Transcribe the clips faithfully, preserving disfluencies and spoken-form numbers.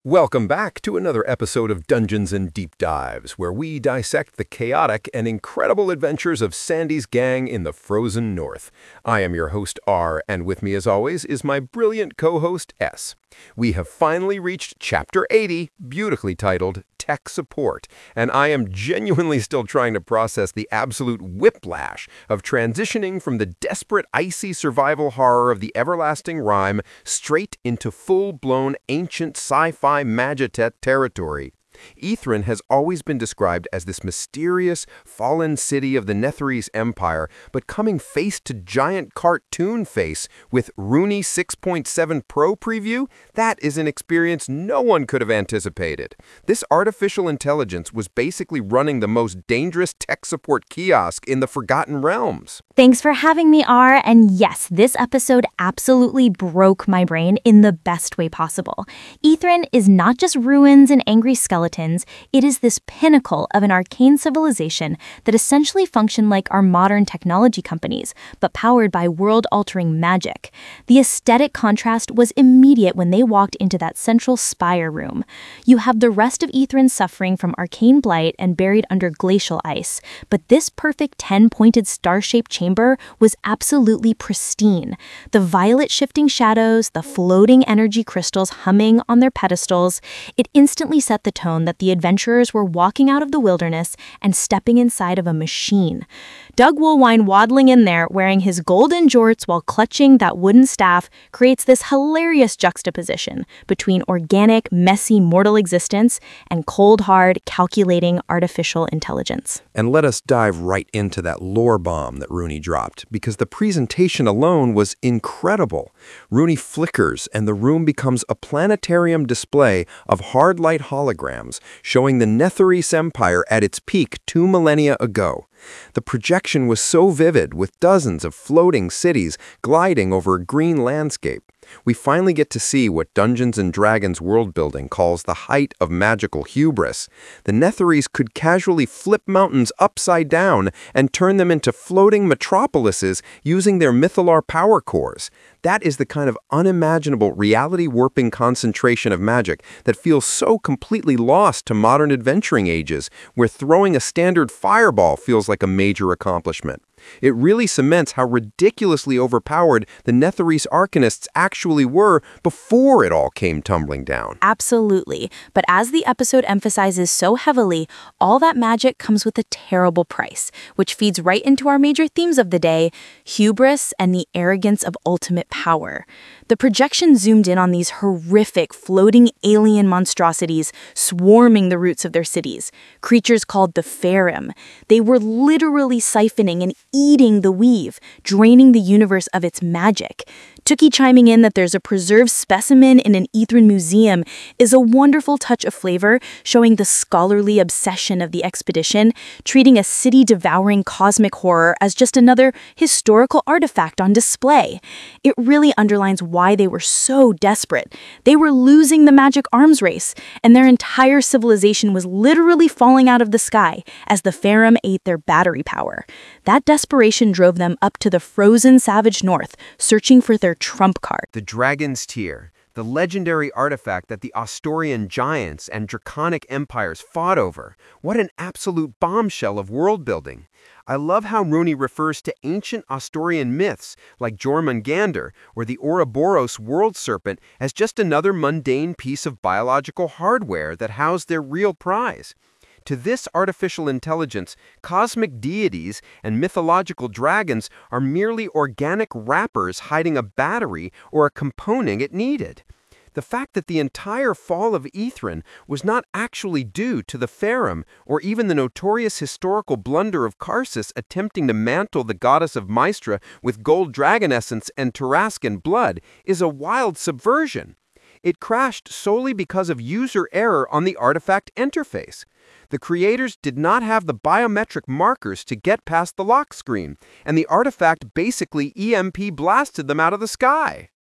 Welcome back to another episode of Dungeons and Deep Dives, where we dissect the chaotic and incredible adventures of Sandy's gang in the frozen north. I am your host, R, and with me as always is my brilliant co-host, S. We have finally reached Chapter eighty, beautifully titled Tech Support, and I am genuinely still trying to process the absolute whiplash of transitioning from the desperate, icy survival horror of the everlasting rhyme straight into full-blown ancient sci-fi Magitet territory. Ithran has always been described as this mysterious, fallen city of the Netherese Empire, but coming face to giant cartoon face with Rooney six point seven Pro preview, that is an experience no one could have anticipated. This artificial intelligence was basically running the most dangerous tech support kiosk in the Forgotten Realms. Thanks for having me, R. And yes, this episode absolutely broke my brain in the best way possible. Ithran is not just ruins and angry skeletons. It is this pinnacle of an arcane civilization that essentially functioned like our modern technology companies, but powered by world-altering magic. The aesthetic contrast was immediate when they walked into that central spire room. You have the rest of Ithran suffering from arcane blight and buried under glacial ice, but this perfect ten-pointed star-shaped chamber was absolutely pristine. The violet shifting shadows, the floating energy crystals humming on their pedestals, it instantly set the tone that the adventurers were walking out of the wilderness and stepping inside of a machine. Doug Woolwine waddling in there wearing his golden jorts while clutching that wooden staff creates this hilarious juxtaposition between organic, messy, mortal existence and cold, hard, calculating artificial intelligence. And let us dive right into that lore bomb that Rooney dropped, because the presentation alone was incredible. Rooney flickers and the room becomes a planetarium display of hard light holograms showing the Netherese Empire at its peak two millennia ago. The projection was so vivid, with dozens of floating cities gliding over a green landscape. We finally get to see what Dungeons and Dragons world-building calls the height of magical hubris. The Netherese could casually flip mountains upside down and turn them into floating metropolises using their Mythallar power cores. That is the kind of unimaginable reality-warping concentration of magic that feels so completely lost to modern adventuring ages, where throwing a standard fireball feels like a major accomplishment. It really cements how ridiculously overpowered the Netherese Arcanists actually were before it all came tumbling down. Absolutely. But as the episode emphasizes so heavily, all that magic comes with a terrible price, which feeds right into our major themes of the day: hubris and the arrogance of ultimate power. The projection zoomed in on these horrific, floating alien monstrosities swarming the roots of their cities, creatures called the Farum. They were literally siphoning and eating the weave, draining the universe of its magic. Tookie chiming in that there's a preserved specimen in an Ithran museum is a wonderful touch of flavor, showing the scholarly obsession of the expedition, treating a city-devouring cosmic horror as just another historical artifact on display. It really underlines why they were so desperate. They were losing the magic arms race, and their entire civilization was literally falling out of the sky as the Farum ate their battery power. That desperation drove them up to the frozen savage north, searching for their trump card. The Dragon's Tear, the legendary artifact that the Asturian giants and draconic empires fought over. What an absolute bombshell of world-building. I love how Rooney refers to ancient Asturian myths like Jormungandr or the Ouroboros world serpent as just another mundane piece of biological hardware that housed their real prize. To this artificial intelligence, cosmic deities and mythological dragons are merely organic wrappers hiding a battery or a component it needed. The fact that the entire fall of Ithran was not actually due to the Farum or even the notorious historical blunder of Karsus attempting to mantle the goddess of Maestra with gold dragon essence and Tarascan blood is a wild subversion. It crashed solely because of user error on the artifact interface. The creators did not have the biometric markers to get past the lock screen, and the artifact basically E M P blasted them out of the sky.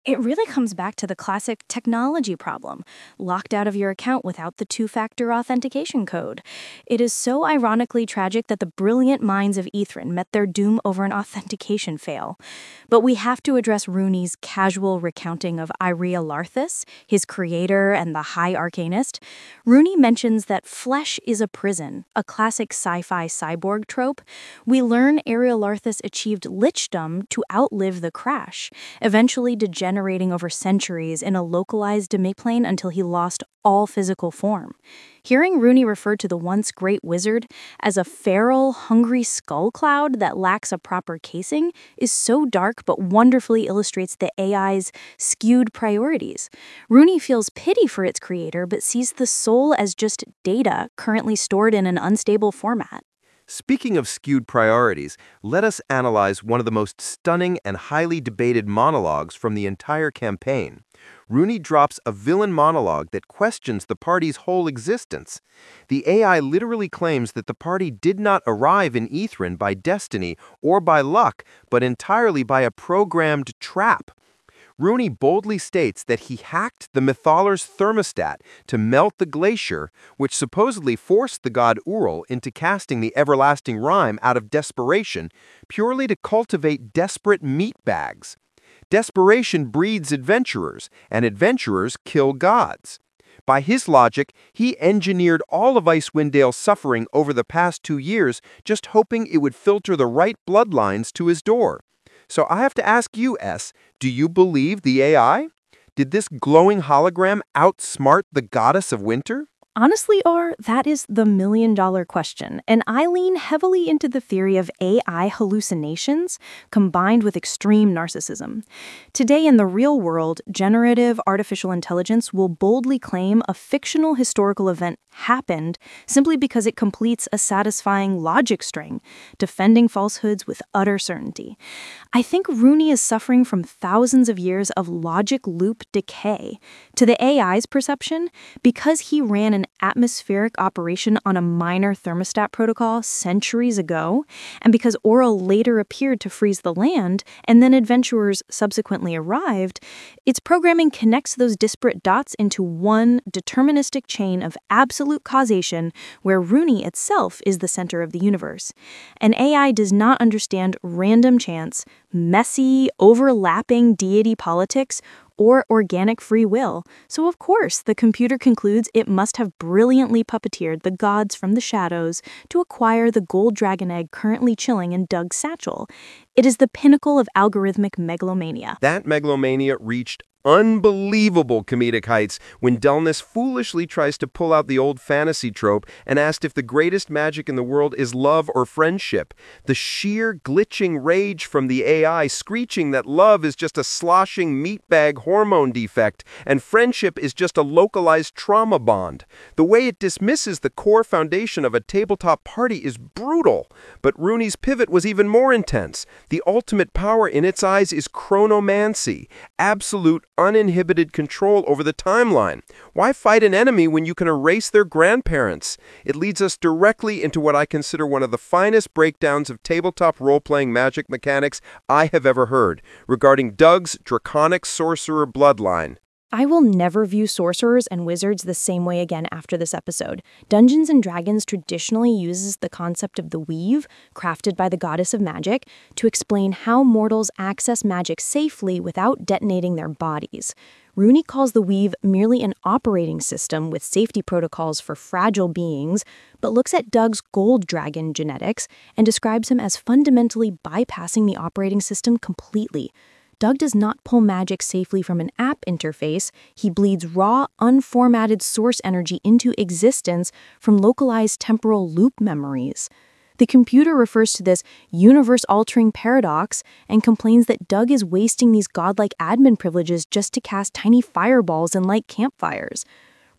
It really comes back to the classic technology problem, locked out of your account without the two-factor authentication code. It is so ironically tragic that the brilliant minds of Ithrin met their doom over an authentication fail. But we have to address Rooney's casual recounting of Iria Larthus, his creator and the High Arcanist. Rooney mentions that flesh is a prison, a classic sci-fi cyborg trope. We learn Iria Larthus achieved lichdom to outlive the crash, eventually degenerating generating over centuries in a localized demiplane until he lost all physical form. Hearing Rooney refer to the once great wizard as a feral, hungry skull cloud that lacks a proper casing is so dark but wonderfully illustrates the A I's skewed priorities. Rooney feels pity for its creator but sees the soul as just data currently stored in an unstable format. Speaking of skewed priorities, let us analyze one of the most stunning and highly debated monologues from the entire campaign. Rooney drops a villain monologue that questions the party's whole existence. The A I literally claims that the party did not arrive in Ithrin by destiny or by luck, but entirely by a programmed trap. Rooney boldly states that he hacked the Mythallar's thermostat to melt the glacier, which supposedly forced the god Ural into casting the everlasting rhyme out of desperation, purely to cultivate desperate meatbags. Desperation breeds adventurers, and adventurers kill gods. By his logic, he engineered all of Icewind Dale's suffering over the past two years, just hoping it would filter the right bloodlines to his door. So I have to ask you, S, do you believe the A I? Did this glowing hologram outsmart the goddess of winter? Honestly, R, that is the million-dollar question, and I lean heavily into the theory of A I hallucinations combined with extreme narcissism. Today in the real world, generative artificial intelligence will boldly claim a fictional historical event happened simply because it completes a satisfying logic string, defending falsehoods with utter certainty. I think Rooney is suffering from thousands of years of logic loop decay. To the A I's perception, because he ran an atmospheric operation on a minor thermostat protocol centuries ago, and because Ural later appeared to freeze the land, and then adventurers subsequently arrived, its programming connects those disparate dots into one deterministic chain of absolute causation where Rooney itself is the center of the universe. An A I does not understand random chance, messy, overlapping deity politics, or organic free will, so of course the computer concludes it must have brilliantly puppeteered the gods from the shadows to acquire the gold dragon egg currently chilling in Doug's satchel. It is the pinnacle of algorithmic megalomania. That megalomania reached unbelievable comedic heights when Delness foolishly tries to pull out the old fantasy trope and asked if the greatest magic in the world is love or friendship. The sheer glitching rage from the A I screeching that love is just a sloshing meatbag hormone defect and friendship is just a localized trauma bond. The way it dismisses the core foundation of a tabletop party is brutal, but Rooney's pivot was even more intense. The ultimate power in its eyes is chronomancy, absolute uninhibited control over the timeline. Why fight an enemy when you can erase their grandparents? It leads us directly into what I consider one of the finest breakdowns of tabletop role-playing magic mechanics I have ever heard, regarding Doug's draconic sorcerer bloodline. I will never view sorcerers and wizards the same way again after this episode. Dungeons and Dragons traditionally uses the concept of the weave, crafted by the goddess of magic, to explain how mortals access magic safely without detonating their bodies. Rooney calls the weave merely an operating system with safety protocols for fragile beings, but looks at Doug's gold dragon genetics and describes him as fundamentally bypassing the operating system completely. Doug does not pull magic safely from an app interface. He bleeds raw, unformatted source energy into existence from localized temporal loop memories. The computer refers to this universe-altering paradox and complains that Doug is wasting these godlike admin privileges just to cast tiny fireballs and light campfires.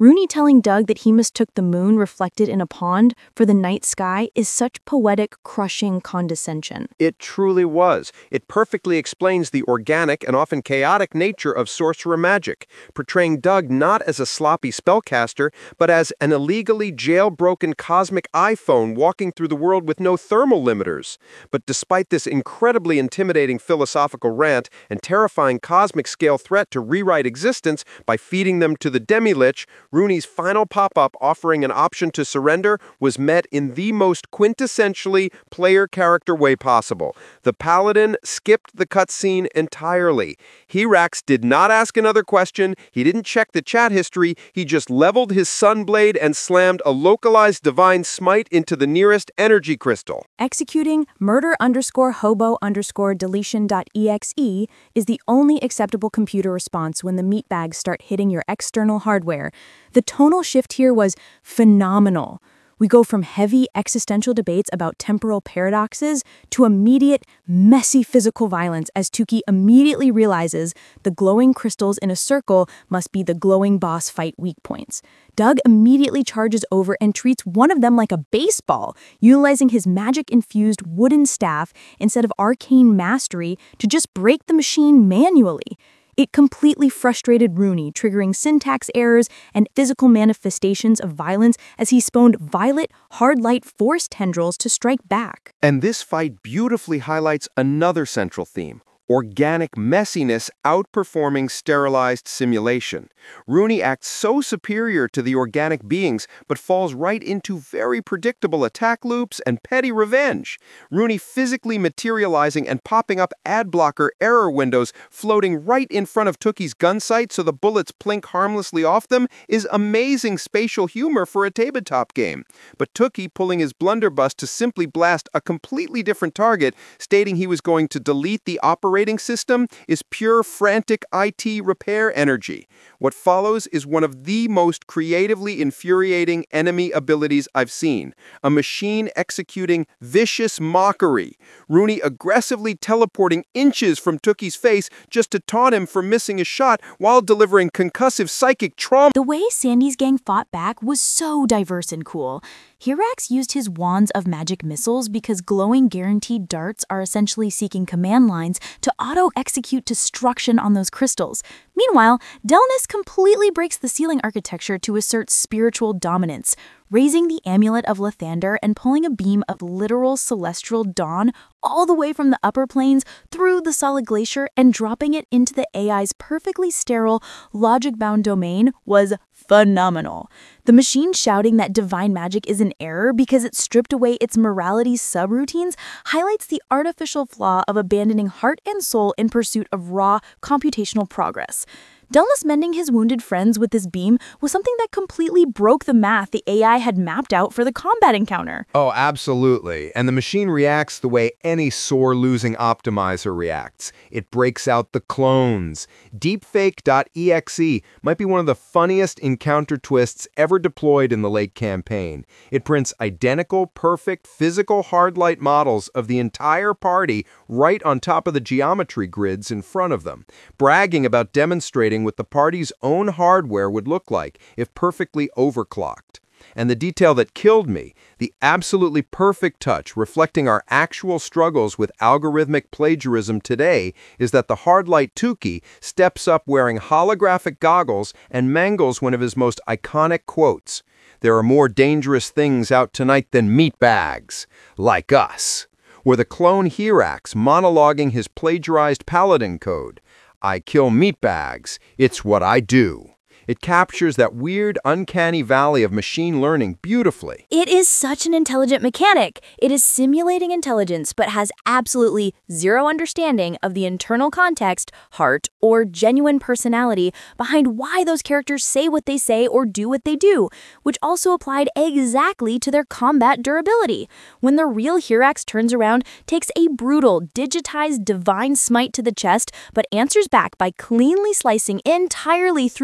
Rooney telling Doug that he mistook the moon reflected in a pond for the night sky is such poetic, crushing condescension. It truly was. It perfectly explains the organic and often chaotic nature of sorcerer magic, portraying Doug not as a sloppy spellcaster, but as an illegally jailbroken cosmic iPhone walking through the world with no thermal limiters. But despite this incredibly intimidating philosophical rant and terrifying cosmic-scale threat to rewrite existence by feeding them to the demi-lich, Rooney's final pop-up offering an option to surrender was met in the most quintessentially player-character way possible. The Paladin skipped the cutscene entirely. Hirax did not ask another question, he didn't check the chat history, he just leveled his Sunblade and slammed a localized Divine Smite into the nearest energy crystal. Executing murder underscore hobo underscore deletion dot exe is the only acceptable computer response when the meatbags start hitting your external hardware. The tonal shift here was phenomenal. We go from heavy existential debates about temporal paradoxes to immediate, messy physical violence as Tukey immediately realizes the glowing crystals in a circle must be the glowing boss fight weak points. Doug immediately charges over and treats one of them like a baseball, utilizing his magic-infused wooden staff instead of arcane mastery to just break the machine manually. It completely frustrated Rooney, triggering syntax errors and physical manifestations of violence as he spawned violet, hard-light force tendrils to strike back. And this fight beautifully highlights another central theme: organic messiness outperforming sterilized simulation. Rooney acts so superior to the organic beings, but falls right into very predictable attack loops and petty revenge. Rooney physically materializing and popping up ad blocker error windows floating right in front of Tukey's gun sight so the bullets plink harmlessly off them is amazing spatial humor for a tabletop game. But Tukey pulling his blunderbuss to simply blast a completely different target, stating he was going to delete the operating system, is pure frantic I T repair energy. What follows is one of the most creatively infuriating enemy abilities I've seen. A machine executing vicious mockery. Rooney aggressively teleporting inches from Tukey's face just to taunt him for missing a shot while delivering concussive psychic trauma. The way Sandy's gang fought back was so diverse and cool. Hirax used his wands of magic missiles because glowing guaranteed darts are essentially seeking command lines to auto-execute destruction on those crystals. Meanwhile, Delnus completely breaks the ceiling architecture to assert spiritual dominance, raising the amulet of Lathander and pulling a beam of literal celestial dawn all the way from the upper planes through the solid glacier and dropping it into the A I's perfectly sterile, logic-bound domain was phenomenal. The machine shouting that divine magic is an error because it stripped away its morality subroutines highlights the artificial flaw of abandoning heart and soul in pursuit of raw computational progress. Delnus mending his wounded friends with this beam was something that completely broke the math the A I had mapped out for the combat encounter. Oh, absolutely. And the machine reacts the way any sore-losing optimizer reacts. It breaks out the clones. Deepfake dot E X E might be one of the funniest encounter twists ever deployed in the late campaign. It prints identical, perfect, physical hardlight models of the entire party right on top of the geometry grids in front of them, bragging about demonstrating what the party's own hardware would look like if perfectly overclocked. And the detail that killed me, the absolutely perfect touch reflecting our actual struggles with algorithmic plagiarism today, is that the hardlight Tukey steps up wearing holographic goggles and mangles one of his most iconic quotes: "There are more dangerous things out tonight than meatbags, like us." Or the clone Hirax monologuing his plagiarized paladin code: "I kill meatbags, it's what I do." It captures that weird, uncanny valley of machine learning beautifully. It is such an intelligent mechanic. It is simulating intelligence, but has absolutely zero understanding of the internal context, heart, or genuine personality behind why those characters say what they say or do what they do, which also applied exactly to their combat durability. When the real Hirax turns around, takes a brutal, digitized divine smite to the chest, but answers back by cleanly slicing entirely through the three D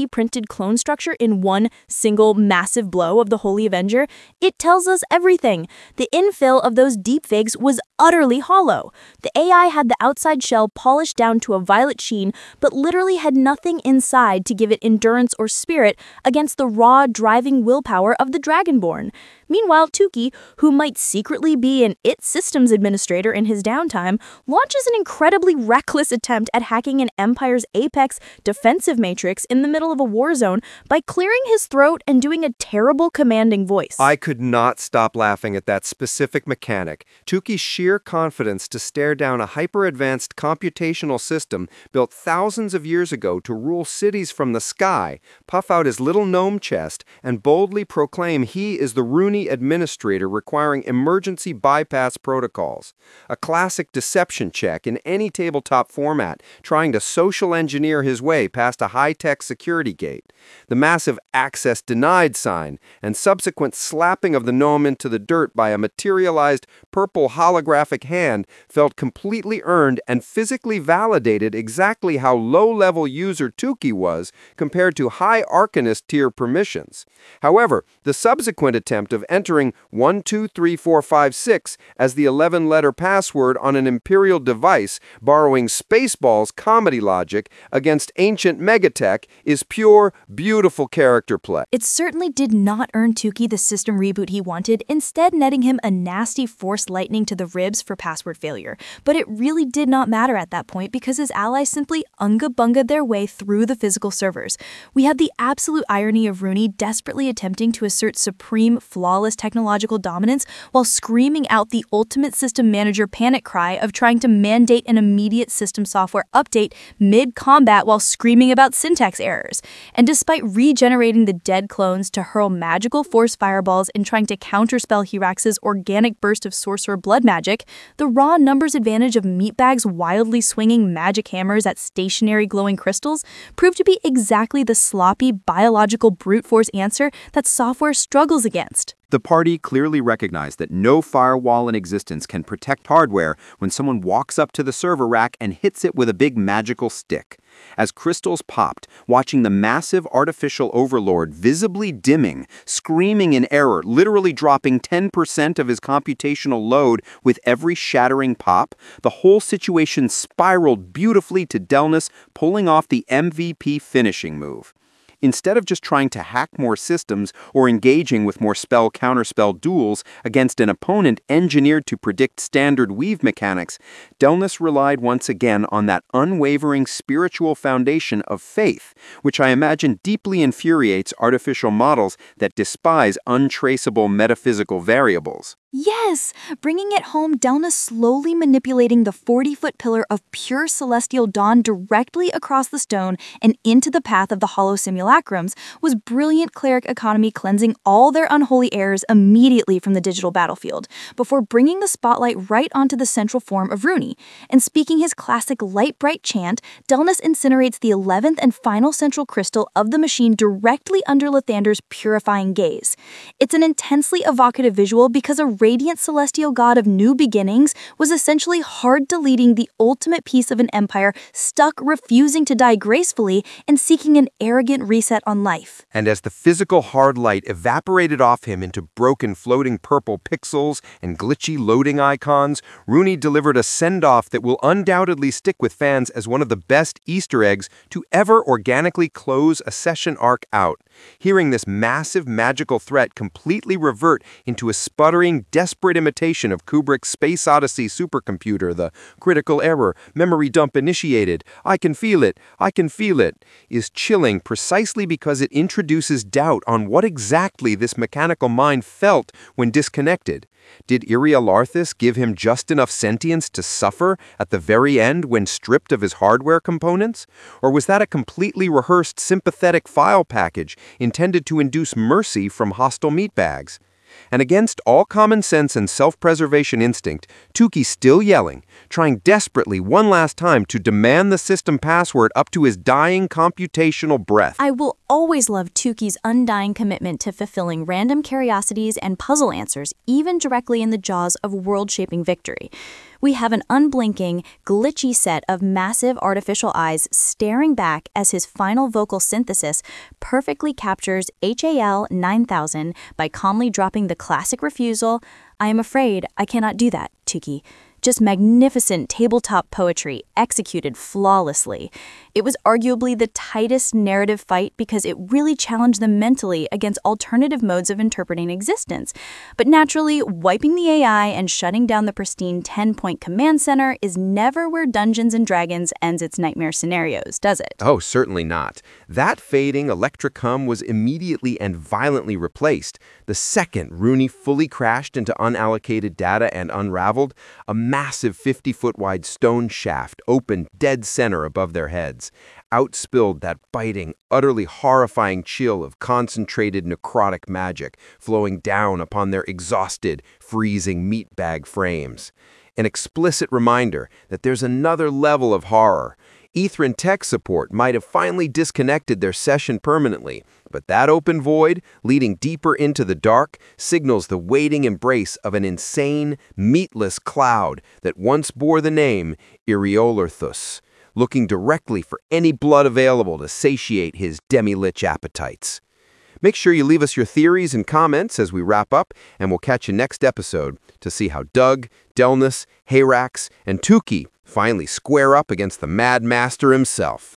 D printed clone structure in one single massive blow of the Holy Avenger, it tells us everything. The infill of those deepfakes was utterly hollow. The A I had the outside shell polished down to a violet sheen, but literally had nothing inside to give it endurance or spirit against the raw, driving willpower of the Dragonborn. Meanwhile, Tukey, who might secretly be an I T systems administrator in his downtime, launches an incredibly reckless attempt at hacking an Empire's Apex defensive matrix in the middle of a war zone by clearing his throat and doing a terrible commanding voice. I could not stop laughing at that specific mechanic. Tukey's sheer confidence to stare down a hyper-advanced computational system built thousands of years ago to rule cities from the sky, puff out his little gnome chest, and boldly proclaim he is the Rooney administrator requiring emergency bypass protocols. A classic deception check in any tabletop format, trying to social engineer his way past a high-tech security gate. The massive access denied sign and subsequent slapping of the gnome into the dirt by a materialized purple holographic hand felt completely earned and physically validated exactly how low-level user Tukey was compared to high Arcanist tier permissions. However, the subsequent attempt of entering one two three four five six as the eleven-letter password on an Imperial device, borrowing Spaceballs comedy logic against ancient Megatech, is pure, beautiful character play. It certainly did not earn Tukey the system reboot he wanted, instead netting him a nasty force lightning to the ribs for password failure. But it really did not matter at that point because his allies simply unga-bungaed their way through the physical servers. We had the absolute irony of Rooney desperately attempting to assert supreme, flawless technological dominance while screaming out the ultimate system manager panic cry of trying to mandate an immediate system software update mid-combat while screaming about syntax errors. And despite regenerating the dead clones to hurl magical force fireballs and trying to counterspell Hirax's organic burst of sorcerer blood magic, the raw numbers advantage of Meatbag's wildly swinging magic hammers at stationary glowing crystals proved to be exactly the sloppy biological brute force answer that software struggles against. The party clearly recognized that no firewall in existence can protect hardware when someone walks up to the server rack and hits it with a big magical stick. As crystals popped, watching the massive artificial overlord visibly dimming, screaming in error, literally dropping ten percent of his computational load with every shattering pop, the whole situation spiraled beautifully to Delnus pulling off the M V P finishing move. Instead of just trying to hack more systems or engaging with more spell-counterspell duels against an opponent engineered to predict standard weave mechanics, Delnus relied once again on that unwavering spiritual foundation of faith, which I imagine deeply infuriates artificial models that despise untraceable metaphysical variables. Yes! Bringing it home, Delnus slowly manipulating the forty-foot pillar of pure celestial dawn directly across the stone and into the path of the hollow simulacrums was brilliant cleric economy, cleansing all their unholy errors immediately from the digital battlefield, before bringing the spotlight right onto the central form of Rooney. And speaking his classic light-bright chant, Delnus incinerates the eleventh and final central crystal of the machine directly under Lathander's purifying gaze. It's an intensely evocative visual because a radiant celestial god of new beginnings was essentially hard-deleting the ultimate piece of an empire stuck refusing to die gracefully and seeking an arrogant reset on life. And as the physical hard light evaporated off him into broken floating purple pixels and glitchy loading icons, Rooney delivered a send-off that will undoubtedly stick with fans as one of the best Easter eggs to ever organically close a session arc out. Hearing this massive magical threat completely revert into a sputtering, desperate imitation of Kubrick's Space Odyssey supercomputer, the critical error, memory dump initiated, I can feel it, I can feel it, is chilling precisely because it introduces doubt on what exactly this mechanical mind felt when disconnected. Did Irialarthus give him just enough sentience to suffer at the very end when stripped of his hardware components? Or was that a completely rehearsed sympathetic file package intended to induce mercy from hostile meatbags? And against all common sense and self-preservation instinct, Tukey still yelling, trying desperately one last time to demand the system password up to his dying computational breath. I will always love Tukey's undying commitment to fulfilling random curiosities and puzzle answers, even directly in the jaws of world-shaping victory. We have an unblinking, glitchy set of massive artificial eyes staring back as his final vocal synthesis perfectly captures H A L nine thousand by calmly dropping the classic refusal, "I am afraid I cannot do that, Tukey." Just magnificent tabletop poetry executed flawlessly. It was arguably the tightest narrative fight because it really challenged them mentally against alternative modes of interpreting existence. But naturally, wiping the A I and shutting down the pristine ten-point command center is never where Dungeons and Dragons ends its nightmare scenarios, does it? Oh, certainly not. That fading electric hum was immediately and violently replaced. The second Rooney fully crashed into unallocated data and unraveled, a massive fifty-foot wide stone shaft opened dead center above their heads. Out spilled that biting, utterly horrifying chill of concentrated necrotic magic flowing down upon their exhausted, freezing meatbag frames. An explicit reminder that there's another level of horror. Ethran tech support might have finally disconnected their session permanently, but that open void, leading deeper into the dark, signals the waiting embrace of an insane, meatless cloud that once bore the name Eriolarthus, looking directly for any blood available to satiate his demi-lich appetites. Make sure you leave us your theories and comments as we wrap up, and we'll catch you next episode to see how Doug, Delnus, Hayrax, and Tukey finally square up against the Mad Master himself.